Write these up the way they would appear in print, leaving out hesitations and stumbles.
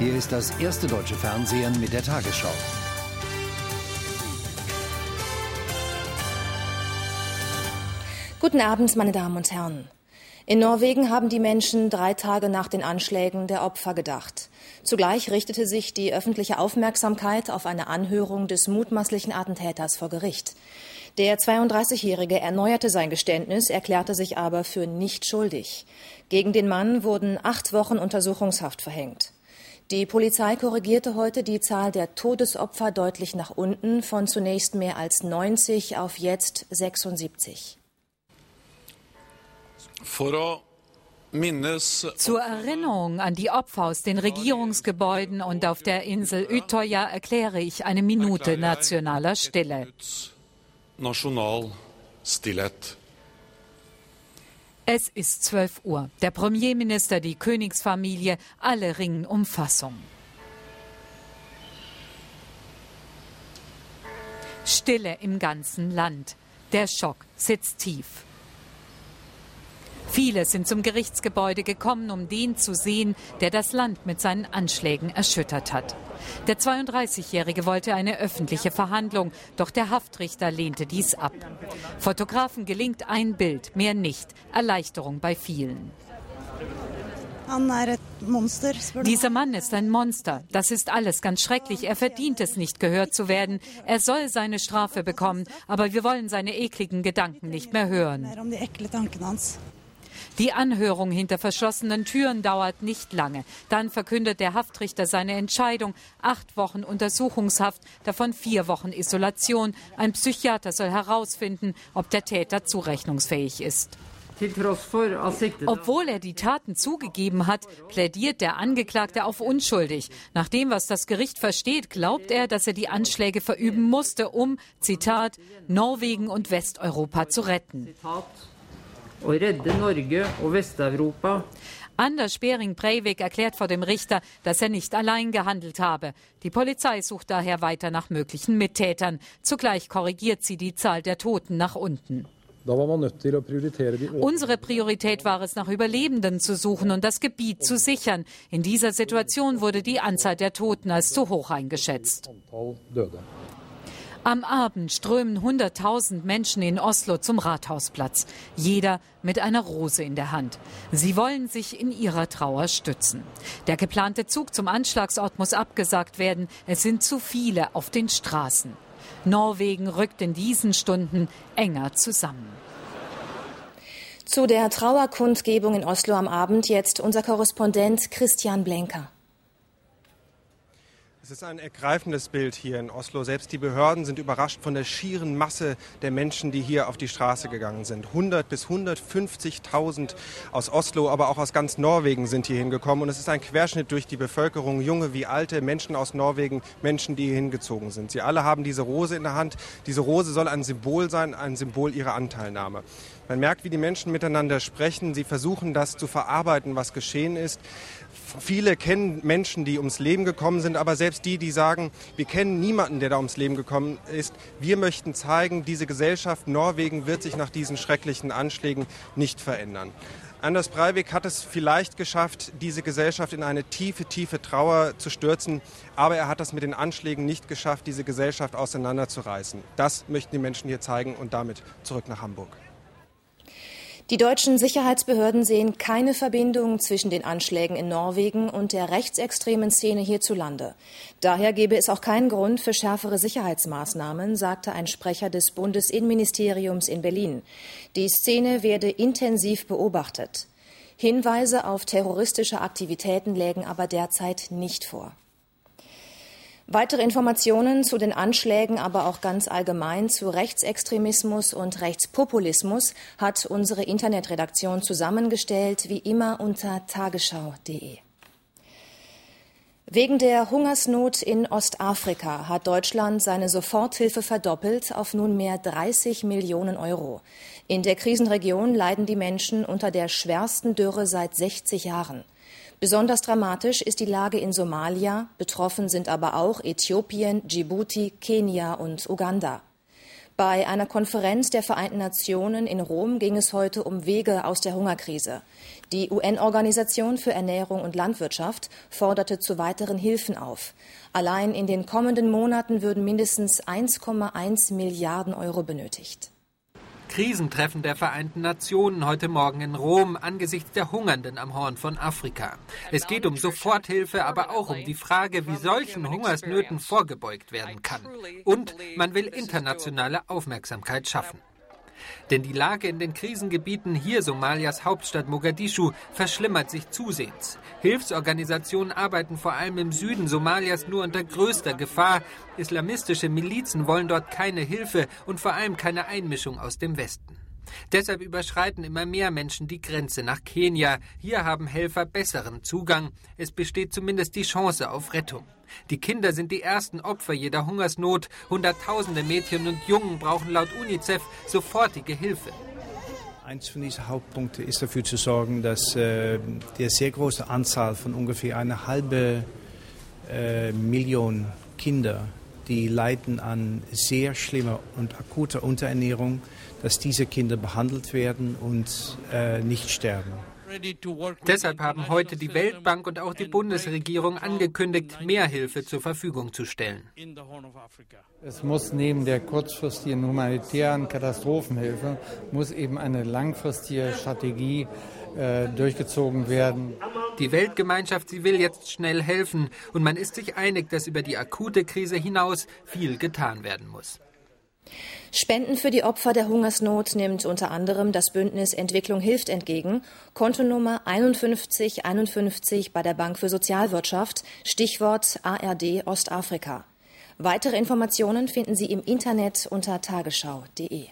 Hier ist das erste deutsche Fernsehen mit der Tagesschau. Guten Abend, meine Damen und Herren. In Norwegen haben die Menschen 3 Tage nach den Anschlägen der Opfer gedacht. Zugleich richtete sich die öffentliche Aufmerksamkeit auf eine Anhörung des mutmaßlichen Attentäters vor Gericht. Der 32-Jährige erneuerte sein Geständnis, erklärte sich aber für nicht schuldig. Gegen den Mann wurden 8 Wochen Untersuchungshaft verhängt. Die Polizei korrigierte heute die Zahl der Todesopfer deutlich nach unten, von zunächst mehr als 90 auf jetzt 76. Zur Erinnerung an die Opfer aus den Regierungsgebäuden und auf der Insel Utøya erkläre ich eine Minute nationaler Stille. Es ist 12 Uhr. Der Premierminister, die Königsfamilie, alle ringen um Fassung. Stille im ganzen Land. Der Schock sitzt tief. Viele sind zum Gerichtsgebäude gekommen, um den zu sehen, der das Land mit seinen Anschlägen erschüttert hat. Der 32-Jährige wollte eine öffentliche Verhandlung, doch der Haftrichter lehnte dies ab. Fotografen gelingt ein Bild, mehr nicht. Erleichterung bei vielen. Dieser Mann ist ein Monster. Das ist alles ganz schrecklich. Er verdient es nicht, gehört zu werden. Er soll seine Strafe bekommen, aber wir wollen seine ekligen Gedanken nicht mehr hören. Die Anhörung hinter verschlossenen Türen dauert nicht lange. Dann verkündet der Haftrichter seine Entscheidung. 8 Wochen Untersuchungshaft, davon 4 Wochen Isolation. Ein Psychiater soll herausfinden, ob der Täter zurechnungsfähig ist. Obwohl er die Taten zugegeben hat, plädiert der Angeklagte auf unschuldig. Nach dem, was das Gericht versteht, glaubt er, dass er die Anschläge verüben musste, um, Zitat, Norwegen und Westeuropa zu retten. Anders Behring Breivik erklärt vor dem Richter, dass er nicht allein gehandelt habe. Die Polizei sucht daher weiter nach möglichen Mittätern. Zugleich korrigiert sie die Zahl der Toten nach unten. Unsere Priorität war es, nach Überlebenden zu suchen und das Gebiet zu sichern. In dieser Situation wurde die Anzahl der Toten als zu hoch eingeschätzt. Am Abend strömen 100.000 Menschen in Oslo zum Rathausplatz. Jeder mit einer Rose in der Hand. Sie wollen sich in ihrer Trauer stützen. Der geplante Zug zum Anschlagsort muss abgesagt werden. Es sind zu viele auf den Straßen. Norwegen rückt in diesen Stunden enger zusammen. Zu der Trauerkundgebung in Oslo am Abend jetzt unser Korrespondent Christian Blenker. Es ist ein ergreifendes Bild hier in Oslo. Selbst die Behörden sind überrascht von der schieren Masse der Menschen, die hier auf die Straße gegangen sind. 100 bis 150.000 aus Oslo, aber auch aus ganz Norwegen sind hier hingekommen. Und es ist ein Querschnitt durch die Bevölkerung, junge wie alte, Menschen aus Norwegen, Menschen, die hier hingezogen sind. Sie alle haben diese Rose in der Hand. Diese Rose soll ein Symbol sein, ein Symbol ihrer Anteilnahme. Man merkt, wie die Menschen miteinander sprechen. Sie versuchen, das zu verarbeiten, was geschehen ist. Viele kennen Menschen, die ums Leben gekommen sind, aber selbst die sagen, wir kennen niemanden, der da ums Leben gekommen ist. Wir möchten zeigen, diese Gesellschaft Norwegen wird sich nach diesen schrecklichen Anschlägen nicht verändern. Anders Breivik hat es vielleicht geschafft, diese Gesellschaft in eine tiefe, tiefe Trauer zu stürzen. Aber er hat es mit den Anschlägen nicht geschafft, diese Gesellschaft auseinanderzureißen. Das möchten die Menschen hier zeigen und damit zurück nach Hamburg. Die deutschen Sicherheitsbehörden sehen keine Verbindung zwischen den Anschlägen in Norwegen und der rechtsextremen Szene hierzulande. Daher gebe es auch keinen Grund für schärfere Sicherheitsmaßnahmen, sagte ein Sprecher des Bundesinnenministeriums in Berlin. Die Szene werde intensiv beobachtet. Hinweise auf terroristische Aktivitäten lägen aber derzeit nicht vor. Weitere Informationen zu den Anschlägen, aber auch ganz allgemein zu Rechtsextremismus und Rechtspopulismus hat unsere Internetredaktion zusammengestellt, wie immer unter tagesschau.de. Wegen der Hungersnot in Ostafrika hat Deutschland seine Soforthilfe verdoppelt auf nunmehr 30 Millionen Euro. In der Krisenregion leiden die Menschen unter der schwersten Dürre seit 60 Jahren. Besonders dramatisch ist die Lage in Somalia, betroffen sind aber auch Äthiopien, Djibouti, Kenia und Uganda. Bei einer Konferenz der Vereinten Nationen in Rom ging es heute um Wege aus der Hungerkrise. Die UN-Organisation für Ernährung und Landwirtschaft forderte zu weiteren Hilfen auf. Allein in den kommenden Monaten würden mindestens 1,1 Milliarden Euro benötigt. Krisentreffen der Vereinten Nationen heute Morgen in Rom angesichts der Hungernden am Horn von Afrika. Es geht um Soforthilfe, aber auch um die Frage, wie solchen Hungersnöten vorgebeugt werden kann. Und man will internationale Aufmerksamkeit schaffen. Denn die Lage in den Krisengebieten, hier Somalias Hauptstadt Mogadischu, verschlimmert sich zusehends. Hilfsorganisationen arbeiten vor allem im Süden Somalias nur unter größter Gefahr. Islamistische Milizen wollen dort keine Hilfe und vor allem keine Einmischung aus dem Westen. Deshalb überschreiten immer mehr Menschen die Grenze nach Kenia. Hier haben Helfer besseren Zugang. Es besteht zumindest die Chance auf Rettung. Die Kinder sind die ersten Opfer jeder Hungersnot. Hunderttausende Mädchen und Jungen brauchen laut UNICEF sofortige Hilfe. Eins von diesen Hauptpunkten ist dafür zu sorgen, dass die sehr große Anzahl von ungefähr 1,5 Million Kinder, die leiden an sehr schlimmer und akuter Unterernährung, dass diese Kinder behandelt werden und nicht sterben. Deshalb haben heute die Weltbank und auch die Bundesregierung angekündigt, mehr Hilfe zur Verfügung zu stellen. Es muss neben der kurzfristigen humanitären Katastrophenhilfe muss eben eine langfristige Strategie durchgezogen werden. Die Weltgemeinschaft, sie will jetzt schnell helfen und man ist sich einig, dass über die akute Krise hinaus viel getan werden muss. Spenden für die Opfer der Hungersnot nimmt unter anderem das Bündnis Entwicklung hilft entgegen. Kontonummer 5151 bei der Bank für Sozialwirtschaft, Stichwort ARD Ostafrika. Weitere Informationen finden Sie im Internet unter tagesschau.de.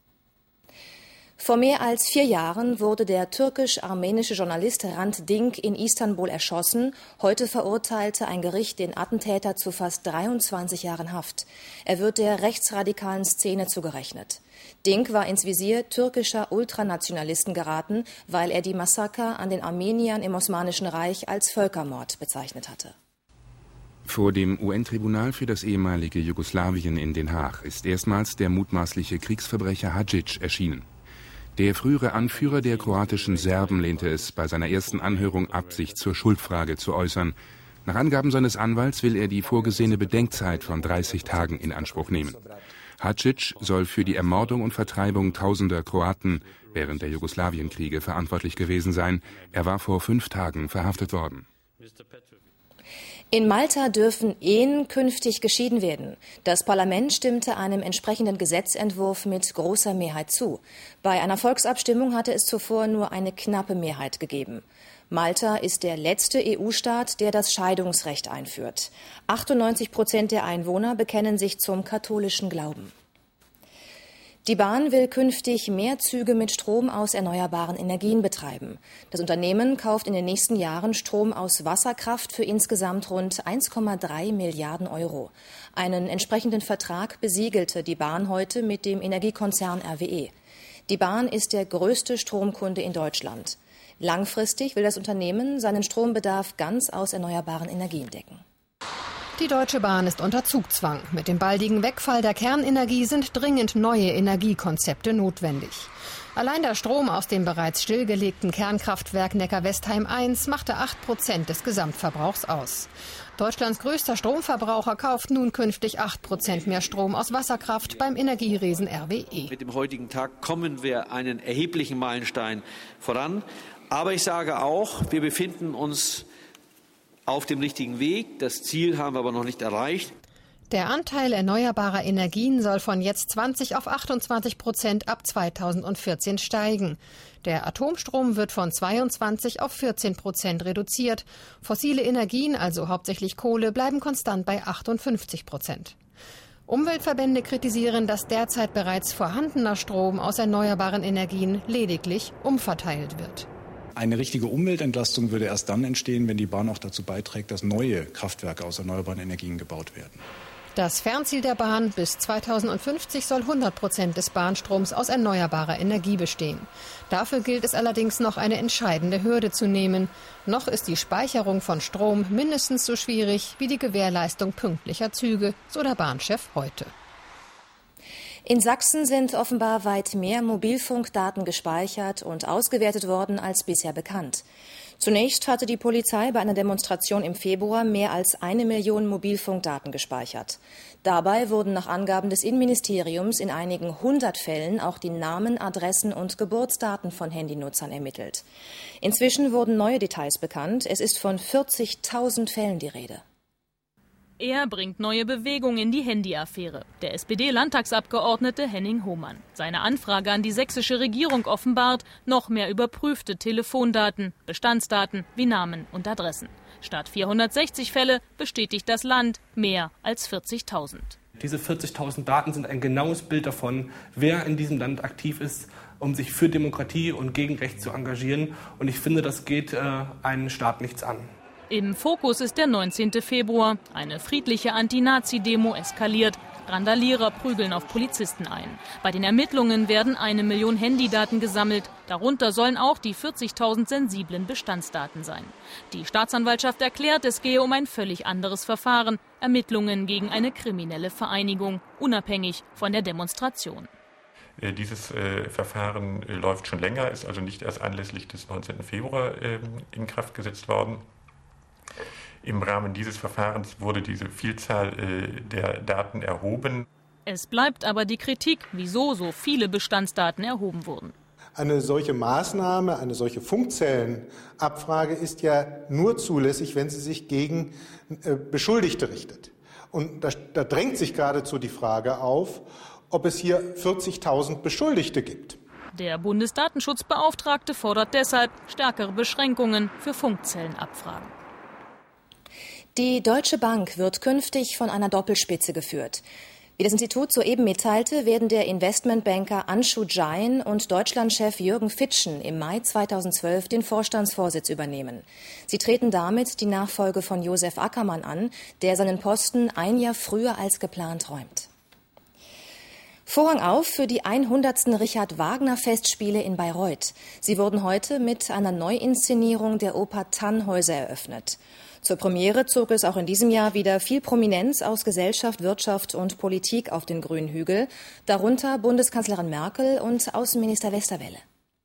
Vor mehr als 4 Jahren wurde der türkisch-armenische Journalist Hrant Dink in Istanbul erschossen. Heute verurteilte ein Gericht den Attentäter zu fast 23 Jahren Haft. Er wird der rechtsradikalen Szene zugerechnet. Dink war ins Visier türkischer Ultranationalisten geraten, weil er die Massaker an den Armeniern im Osmanischen Reich als Völkermord bezeichnet hatte. Vor dem UN-Tribunal für das ehemalige Jugoslawien in Den Haag ist erstmals der mutmaßliche Kriegsverbrecher Hadžić erschienen. Der frühere Anführer der kroatischen Serben lehnte es bei seiner ersten Anhörung ab, sich zur Schuldfrage zu äußern. Nach Angaben seines Anwalts will er die vorgesehene Bedenkzeit von 30 Tagen in Anspruch nehmen. Hadžić soll für die Ermordung und Vertreibung tausender Kroaten während der Jugoslawienkriege verantwortlich gewesen sein. Er war vor 5 Tagen verhaftet worden. In Malta dürfen Ehen künftig geschieden werden. Das Parlament stimmte einem entsprechenden Gesetzentwurf mit großer Mehrheit zu. Bei einer Volksabstimmung hatte es zuvor nur eine knappe Mehrheit gegeben. Malta ist der letzte EU-Staat, der das Scheidungsrecht einführt. 98% der Einwohner bekennen sich zum katholischen Glauben. Die Bahn will künftig mehr Züge mit Strom aus erneuerbaren Energien betreiben. Das Unternehmen kauft in den nächsten Jahren Strom aus Wasserkraft für insgesamt rund 1,3 Milliarden Euro. Einen entsprechenden Vertrag besiegelte die Bahn heute mit dem Energiekonzern RWE. Die Bahn ist der größte Stromkunde in Deutschland. Langfristig will das Unternehmen seinen Strombedarf ganz aus erneuerbaren Energien decken. Die Deutsche Bahn ist unter Zugzwang. Mit dem baldigen Wegfall der Kernenergie sind dringend neue Energiekonzepte notwendig. Allein der Strom aus dem bereits stillgelegten Kernkraftwerk Neckar-Westheim 1 machte 8% des Gesamtverbrauchs aus. Deutschlands größter Stromverbraucher kauft nun künftig 8% mehr Strom aus Wasserkraft beim Energieriesen RWE. Mit dem heutigen Tag kommen wir einen erheblichen Meilenstein voran. Aber ich sage auch, wir befinden uns auf dem richtigen Weg. Das Ziel haben wir aber noch nicht erreicht. Der Anteil erneuerbarer Energien soll von jetzt 20 auf 28% ab 2014 steigen. Der Atomstrom wird von 22 auf 14% reduziert. Fossile Energien, also hauptsächlich Kohle, bleiben konstant bei 58%. Umweltverbände kritisieren, dass derzeit bereits vorhandener Strom aus erneuerbaren Energien lediglich umverteilt wird. Eine richtige Umweltentlastung würde erst dann entstehen, wenn die Bahn auch dazu beiträgt, dass neue Kraftwerke aus erneuerbaren Energien gebaut werden. Das Fernziel der Bahn: bis 2050 soll 100% des Bahnstroms aus erneuerbarer Energie bestehen. Dafür gilt es allerdings noch, eine entscheidende Hürde zu nehmen. Noch ist die Speicherung von Strom mindestens so schwierig wie die Gewährleistung pünktlicher Züge, so der Bahnchef heute. In Sachsen sind offenbar weit mehr Mobilfunkdaten gespeichert und ausgewertet worden als bisher bekannt. Zunächst hatte die Polizei bei einer Demonstration im Februar mehr als 1 Million Mobilfunkdaten gespeichert. Dabei wurden nach Angaben des Innenministeriums in einigen 100 Fällen auch die Namen, Adressen und Geburtsdaten von Handynutzern ermittelt. Inzwischen wurden neue Details bekannt. Es ist von 40.000 Fällen die Rede. Er bringt neue Bewegung in die Handy-Affäre. Der SPD-Landtagsabgeordnete Henning Hohmann. Seine Anfrage an die sächsische Regierung offenbart noch mehr überprüfte Telefondaten, Bestandsdaten wie Namen und Adressen. Statt 460 Fälle bestätigt das Land mehr als 40.000. Diese 40.000 Daten sind ein genaues Bild davon, wer in diesem Land aktiv ist, um sich für Demokratie und gegen Recht zu engagieren. Und ich finde, das geht einen Staat nichts an. Im Fokus ist der 19. Februar. Eine friedliche Anti-Nazi-Demo eskaliert. Randalierer prügeln auf Polizisten ein. Bei den Ermittlungen werden 1 Million Handydaten gesammelt. Darunter sollen auch die 40.000 sensiblen Bestandsdaten sein. Die Staatsanwaltschaft erklärt, es gehe um ein völlig anderes Verfahren. Ermittlungen gegen eine kriminelle Vereinigung, unabhängig von der Demonstration. Dieses Verfahren läuft schon länger, ist also nicht erst anlässlich des 19. Februar in Kraft gesetzt worden. Im Rahmen dieses Verfahrens wurde diese Vielzahl der Daten erhoben. Es bleibt aber die Kritik, wieso so viele Bestandsdaten erhoben wurden. Eine solche Maßnahme, eine solche Funkzellenabfrage ist ja nur zulässig, wenn sie sich gegen Beschuldigte richtet. Und da drängt sich geradezu die Frage auf, ob es hier 40.000 Beschuldigte gibt. Der Bundesdatenschutzbeauftragte fordert deshalb stärkere Beschränkungen für Funkzellenabfragen. Die Deutsche Bank wird künftig von einer Doppelspitze geführt. Wie das Institut soeben mitteilte, werden der Investmentbanker Anshu Jain und Deutschlandchef Jürgen Fitschen im Mai 2012 den Vorstandsvorsitz übernehmen. Sie treten damit die Nachfolge von Josef Ackermann an, der seinen Posten ein Jahr früher als geplant räumt. Vorhang auf für die 100. Richard-Wagner-Festspiele in Bayreuth. Sie wurden heute mit einer Neuinszenierung der Oper Tannhäuser eröffnet. Zur Premiere zog es auch in diesem Jahr wieder viel Prominenz aus Gesellschaft, Wirtschaft und Politik auf den grünen Hügel, darunter Bundeskanzlerin Merkel und Außenminister Westerwelle.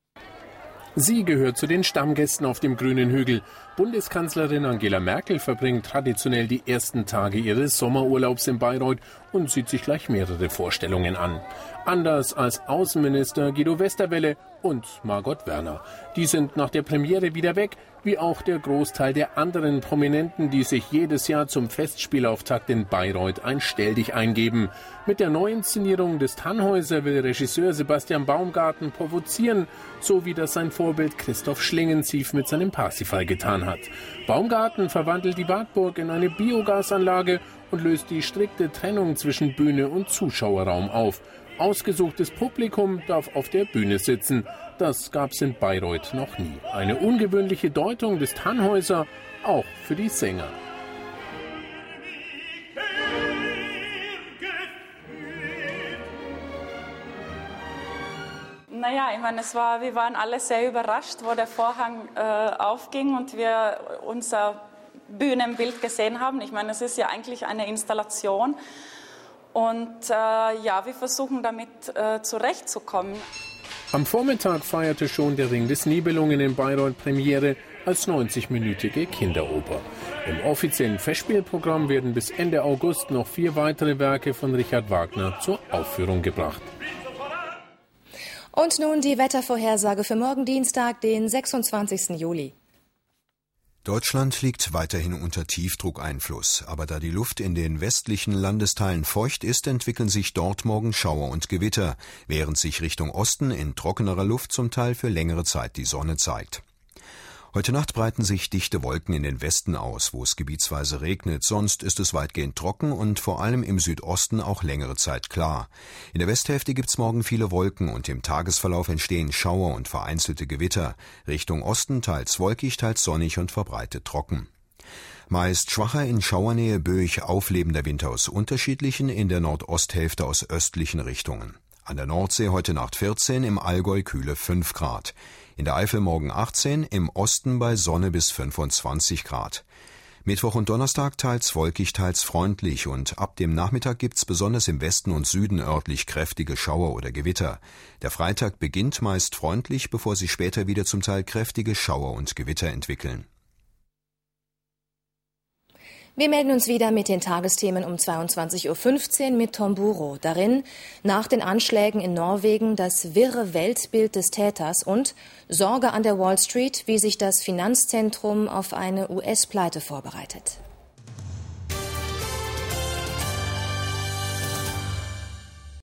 Sie gehört zu den Stammgästen auf dem grünen Hügel. Bundeskanzlerin Angela Merkel verbringt traditionell die ersten Tage ihres Sommerurlaubs in Bayreuth und sieht sich gleich mehrere Vorstellungen an. Anders als Außenminister Guido Westerwelle und Margot Werner. Die sind nach der Premiere wieder weg, wie auch der Großteil der anderen Prominenten, die sich jedes Jahr zum Festspielauftakt in Bayreuth ein Stelldich eingeben. Mit der Neuinszenierung des Tannhäuser will Regisseur Sebastian Baumgarten provozieren, so wie das sein Vorbild Christoph Schlingensief mit seinem Parsifal getan hat. Baumgarten verwandelt die Wartburg in eine Biogasanlage und löst die strikte Trennung zwischen Bühne und Zuschauerraum auf. Ausgesuchtes Publikum darf auf der Bühne sitzen. Das gab's in Bayreuth noch nie. Eine ungewöhnliche Deutung des Tannhäuser, auch für die Sänger. Naja, ich meine, wir waren alle sehr überrascht, wo der Vorhang aufging und wir unser Bühnenbild gesehen haben. Ich meine, es ist ja eigentlich eine Installation. Und wir versuchen damit zurechtzukommen. Am Vormittag feierte schon der Ring des Nibelungen in Bayreuth Premiere als 90-minütige Kinderoper. Im offiziellen Festspielprogramm werden bis Ende August noch 4 weitere Werke von Richard Wagner zur Aufführung gebracht. Und nun die Wettervorhersage für morgen Dienstag, den 26. Juli. Deutschland liegt weiterhin unter Tiefdruckeinfluss, aber da die Luft in den westlichen Landesteilen feucht ist, entwickeln sich dort morgen Schauer und Gewitter, während sich Richtung Osten in trockenerer Luft zum Teil für längere Zeit die Sonne zeigt. Heute Nacht breiten sich dichte Wolken in den Westen aus, wo es gebietsweise regnet, sonst ist es weitgehend trocken und vor allem im Südosten auch längere Zeit klar. In der Westhälfte gibt's morgen viele Wolken und im Tagesverlauf entstehen Schauer und vereinzelte Gewitter. Richtung Osten teils wolkig, teils sonnig und verbreitet trocken. Meist schwacher in Schauernähe böig auflebender Wind aus unterschiedlichen, in der Nordosthälfte aus östlichen Richtungen. An der Nordsee heute Nacht 14, im Allgäu kühle 5 Grad. In der Eifel morgen 18, im Osten bei Sonne bis 25 Grad. Mittwoch und Donnerstag teils wolkig, teils freundlich und ab dem Nachmittag gibt's besonders im Westen und Süden örtlich kräftige Schauer oder Gewitter. Der Freitag beginnt meist freundlich, bevor sich später wieder zum Teil kräftige Schauer und Gewitter entwickeln. Wir melden uns wieder mit den Tagesthemen um 22.15 Uhr mit Tom Buro. Darin nach den Anschlägen in Norwegen das wirre Weltbild des Täters und Sorge an der Wall Street, wie sich das Finanzzentrum auf eine US-Pleite vorbereitet.